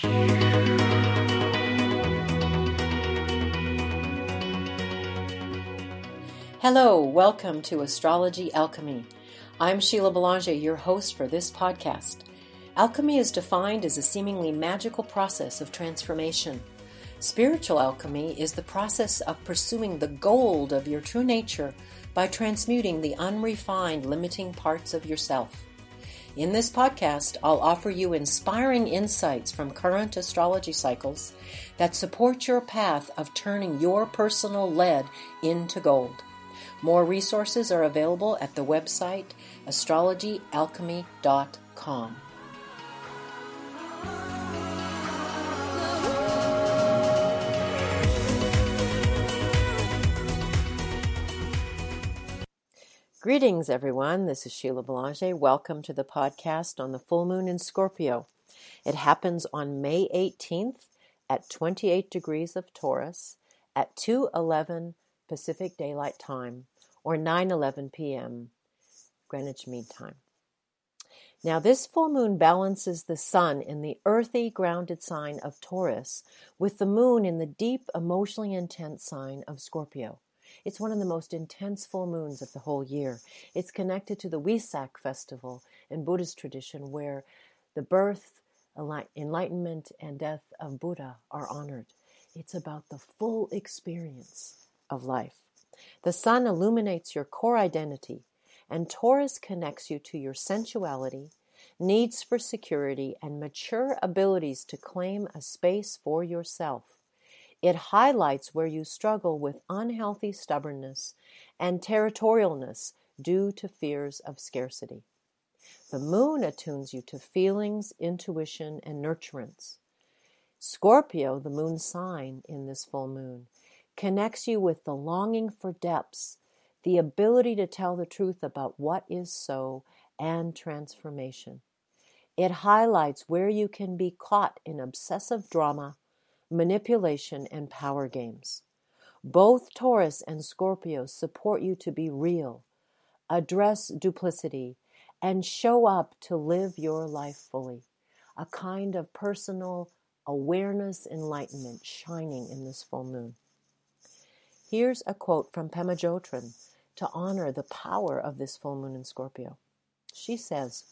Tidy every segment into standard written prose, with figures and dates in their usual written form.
Hello, welcome to Astrology Alchemy. I'm Sheila Belanger, your host for this podcast. Alchemy is defined as a seemingly magical process of transformation. Spiritual alchemy is the process of pursuing the gold of your true nature by transmuting the unrefined, limiting parts of yourself. In this podcast, I'll offer you inspiring insights from current astrology cycles that support your path of turning your personal lead into gold. More resources are available at the website astrologyalchemy.com. Greetings, everyone. This is Sheila Belanger. Welcome to the podcast on the full moon in Scorpio. It happens on May 18th at 28 degrees of Taurus at 2:11 Pacific Daylight Time, or 9:11 p.m. Greenwich Mean Time. Now, this full moon balances the sun in the earthy, grounded sign of Taurus with the moon in the deep, emotionally intense sign of Scorpio. It's one of the most intense full moons of the whole year. It's connected to the Wesak festival in Buddhist tradition, where the birth, enlightenment, and death of Buddha are honored. It's about the full experience of life. The sun illuminates your core identity, and Taurus connects you to your sensuality, needs for security, and mature abilities to claim a space for yourself. It highlights where you struggle with unhealthy stubbornness and territorialness due to fears of scarcity. The moon attunes you to feelings, intuition, and nurturance. Scorpio, the moon sign in this full moon, connects you with the longing for depths, the ability to tell the truth about what is so, and transformation. It highlights where you can be caught in obsessive drama, manipulation, and power games. Both Taurus and Scorpio support you to be real, address duplicity, and show up to live your life fully. A kind of personal awareness enlightenment shining in this full moon. Here's a quote from Pema Chodron to honor the power of this full moon in Scorpio. She says,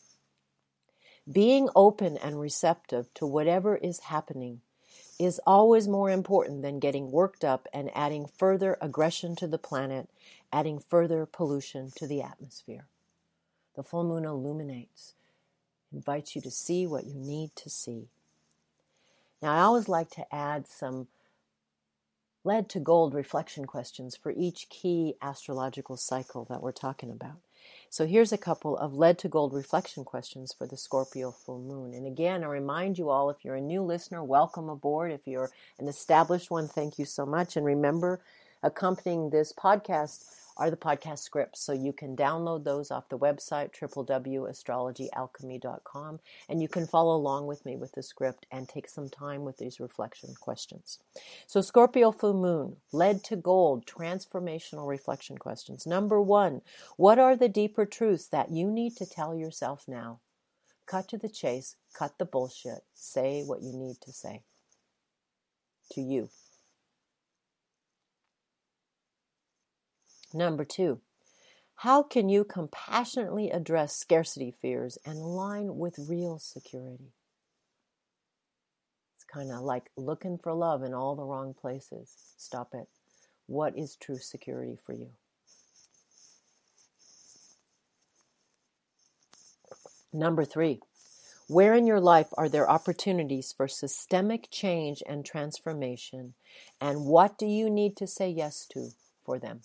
"Being open and receptive to whatever is happening is always more important than getting worked up and adding further aggression to the planet, adding further pollution to the atmosphere." The full moon illuminates, invites you to see what you need to see. Now, I always like to add some lead to gold reflection questions for each key astrological cycle that we're talking about. So here's a couple of lead to gold reflection questions for the Scorpio full moon. And again, I remind you all, if you're a new listener, welcome aboard. If you're an established one, thank you so much. And remember, accompanying this podcast are the podcast scripts. So you can download those off the website, www.astrologyalchemy.com, and you can follow along with me with the script and take some time with these reflection questions. So Scorpio full moon, lead to gold, transformational reflection questions. Number 1, what are the deeper truths that you need to tell yourself now? Cut to the chase, cut the bullshit, say what you need to say to you. Number 2, how can you compassionately address scarcity fears and align with real security? It's kind of like looking for love in all the wrong places. Stop it. What is true security for you? Number 3, where in your life are there opportunities for systemic change and transformation, and what do you need to say yes to for them?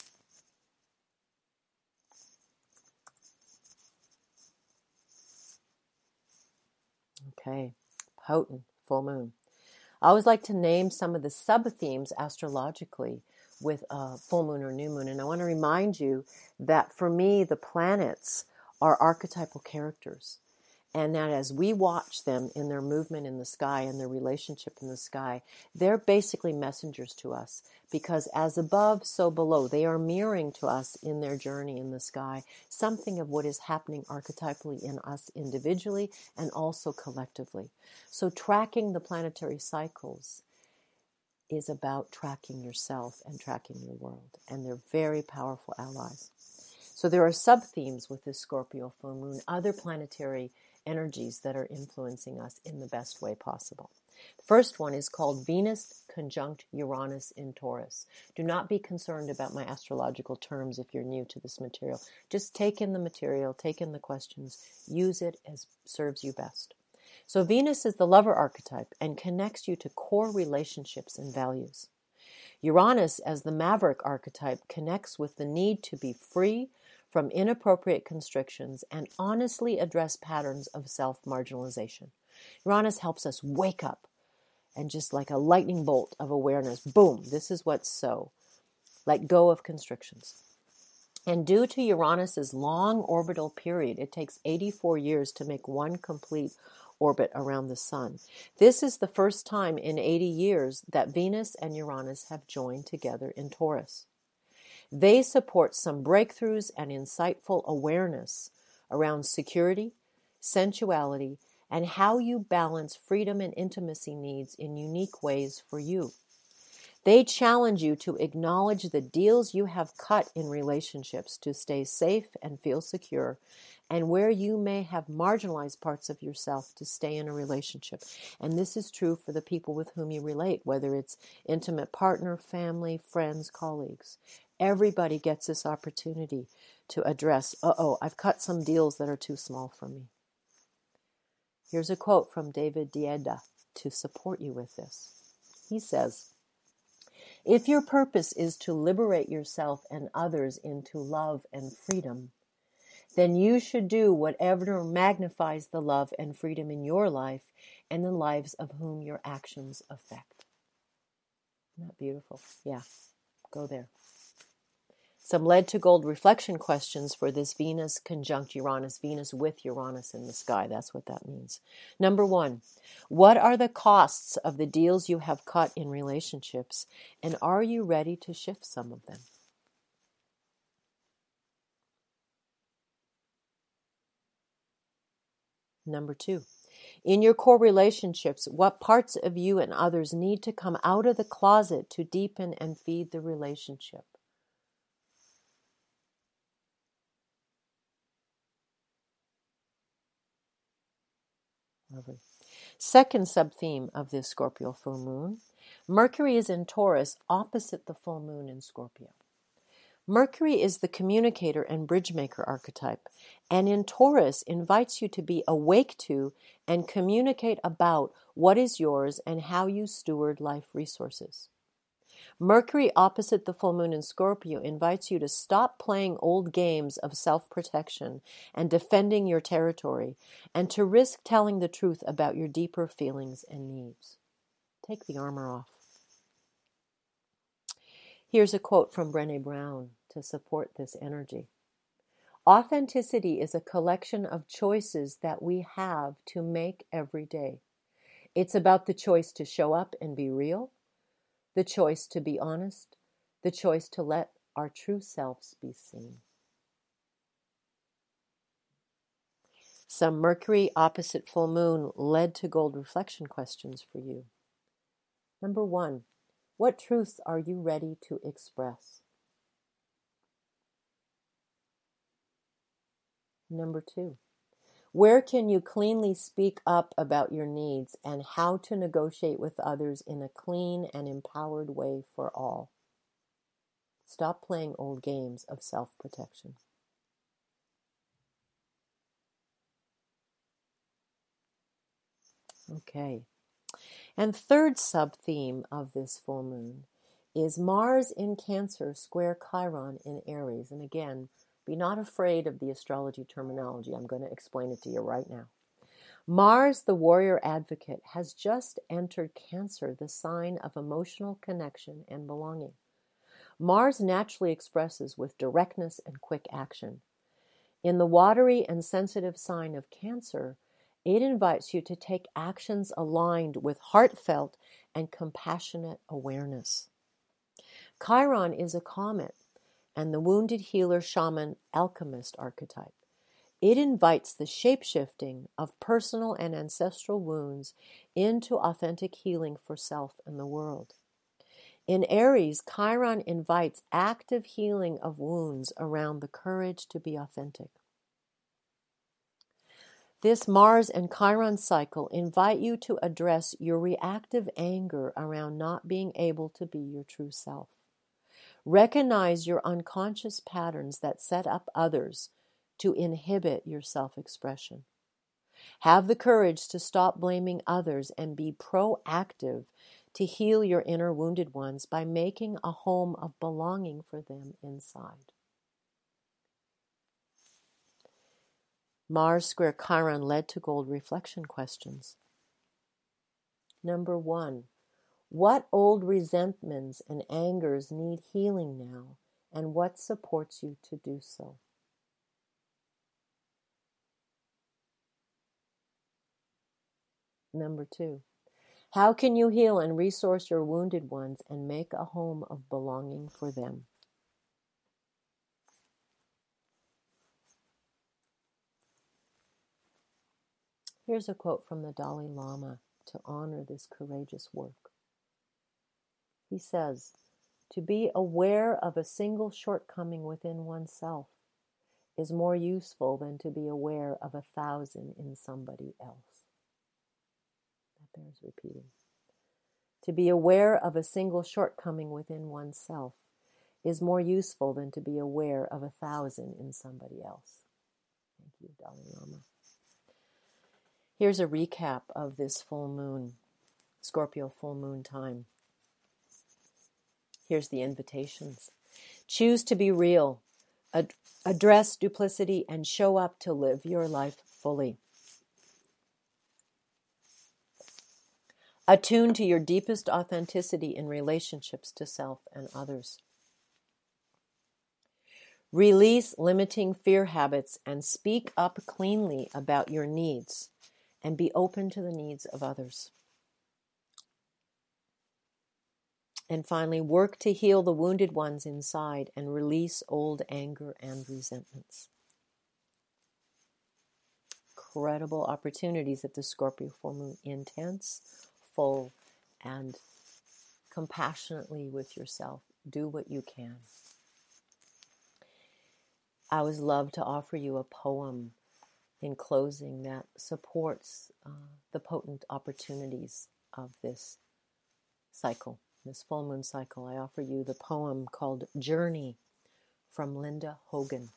Okay, potent full moon. I always like to name some of the sub-themes astrologically with full moon or new moon. And I want to remind you that for me, the planets are archetypal characters. And that as we watch them in their movement in the sky and their relationship in the sky, they're basically messengers to us, because as above, so below. They are mirroring to us in their journey in the sky something of what is happening archetypally in us individually and also collectively. So tracking the planetary cycles is about tracking yourself and tracking your world. And they're very powerful allies. So there are sub-themes with this Scorpio full moon, other planetary energies that are influencing us in the best way possible. The first one is called Venus conjunct Uranus in Taurus. Do not be concerned about my astrological terms if you're new to this material. Just take in the material, take in the questions, use it as serves you best. So Venus is the lover archetype and connects you to core relationships and values. Uranus, as the maverick archetype, connects with the need to be free from inappropriate constrictions and honestly address patterns of self-marginalization. Uranus helps us wake up and just like a lightning bolt of awareness, boom, this is what's so. Let go of constrictions. And due to Uranus's long orbital period, it takes 84 years to make one complete orbit around the sun. This is the first time in 80 years that Venus and Uranus have joined together in Taurus. They support some breakthroughs and insightful awareness around security, sensuality, and how you balance freedom and intimacy needs in unique ways for you. They challenge you to acknowledge the deals you have cut in relationships to stay safe and feel secure, and where you may have marginalized parts of yourself to stay in a relationship. And this is true for the people with whom you relate, whether it's intimate partner, family, friends, colleagues. Everybody gets this opportunity to address, I've cut some deals that are too small for me. Here's a quote from David Deida to support you with this. He says, "If your purpose is to liberate yourself and others into love and freedom, then you should do whatever magnifies the love and freedom in your life and the lives of whom your actions affect." Isn't that beautiful? Yeah, go there. Some lead to gold reflection questions for this Venus conjunct Uranus, Venus with Uranus in the sky. That's what that means. Number 1, what are the costs of the deals you have cut in relationships, and are you ready to shift some of them? Number 2, in your core relationships, what parts of you and others need to come out of the closet to deepen and feed the relationship? Lovely. Second sub-theme of this Scorpio full moon, Mercury is in Taurus opposite the full moon in Scorpio. Mercury is the communicator and bridge maker archetype, and in Taurus invites you to be awake to and communicate about what is yours and how you steward life resources. Mercury opposite the full moon in Scorpio invites you to stop playing old games of self-protection and defending your territory, and to risk telling the truth about your deeper feelings and needs. Take the armor off. Here's a quote from Brené Brown to support this energy. Authenticity is a collection of choices that we have to make every day. It's about the choice to show up and be real, the choice to be honest, the choice to let our true selves be seen. Some Mercury opposite full moon lead to gold reflection questions for you. Number 1, what truths are you ready to express? Number 2, where can you cleanly speak up about your needs and how to negotiate with others in a clean and empowered way for all? Stop playing old games of self-protection. Okay. And third sub-theme of this full moon is Mars in Cancer square Chiron in Aries. And again, be not afraid of the astrology terminology. I'm going to explain it to you right now. Mars, the warrior advocate, has just entered Cancer, the sign of emotional connection and belonging. Mars naturally expresses with directness and quick action. In the watery and sensitive sign of Cancer, It invites you to take actions aligned with heartfelt and compassionate awareness. Chiron is a comet and the wounded healer, shaman, alchemist archetype. It invites the shape-shifting of personal and ancestral wounds into authentic healing for self and the world. In Aries, Chiron invites active healing of wounds around the courage to be authentic. This Mars and Chiron cycle invite you to address your reactive anger around not being able to be your true self. Recognize your unconscious patterns that set up others to inhibit your self-expression. Have the courage to stop blaming others and be proactive to heal your inner wounded ones by making a home of belonging for them inside. Mars square Chiron led to gold reflection questions. Number 1. What old resentments and angers need healing now, and what supports you to do so? Number 2. How can you heal and resource your wounded ones and make a home of belonging for them? Here's a quote from the Dalai Lama to honor this courageous work. He says, "To be aware of a single shortcoming within oneself is more useful than to be aware of 1,000 in somebody else." That bears repeating. To be aware of a single shortcoming within oneself is more useful than to be aware of 1,000 in somebody else. Thank you, Dalai Lama. Here's a recap of this full moon, Scorpio full moon time. Here's the invitations. Choose to be real. Address duplicity and show up to live your life fully. Attune to your deepest authenticity in relationships to self and others. Release limiting fear habits and speak up cleanly about your needs and be open to the needs of others. And finally, work to heal the wounded ones inside and release old anger and resentments. Incredible opportunities at the Scorpio full moon. Intense, full, and compassionately with yourself. Do what you can. I always love to offer you a poem in closing that supports the potent opportunities of this cycle. This full moon cycle. I offer you the poem called Journey from Linda Hogan.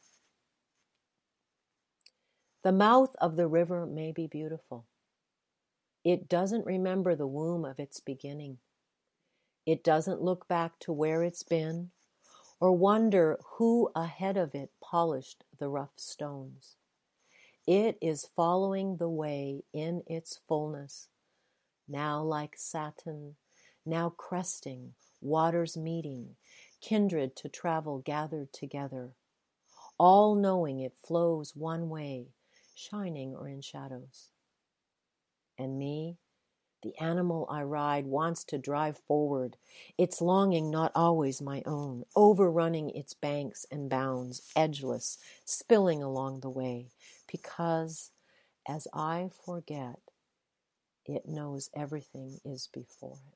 The mouth of the river may be beautiful. It doesn't remember the womb of its beginning. It doesn't look back to where it's been or wonder who ahead of it polished the rough stones. It is following the way in its fullness, now like satin, now cresting, waters meeting, kindred to travel gathered together, all knowing it flows one way, shining or in shadows. And me, the animal I ride, wants to drive forward, its longing not always my own, overrunning its banks and bounds, edgeless, spilling along the way, because as I forget, it knows everything is before it.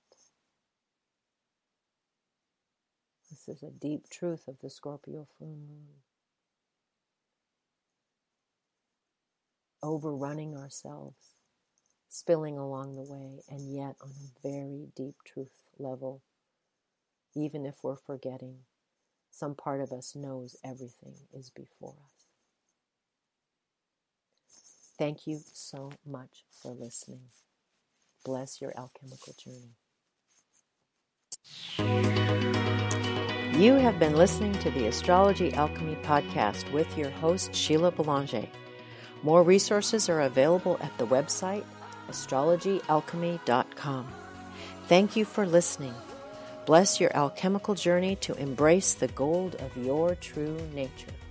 This is a deep truth of the Scorpio full moon. Overrunning ourselves, spilling along the way, and yet on a very deep truth level, even if we're forgetting, some part of us knows everything is before us. Thank you so much for listening. Bless your alchemical journey. You have been listening to the Astrology Alchemy Podcast with your host, Sheila Belanger. More resources are available at the website, astrologyalchemy.com. Thank you for listening. Bless your alchemical journey to embrace the gold of your true nature.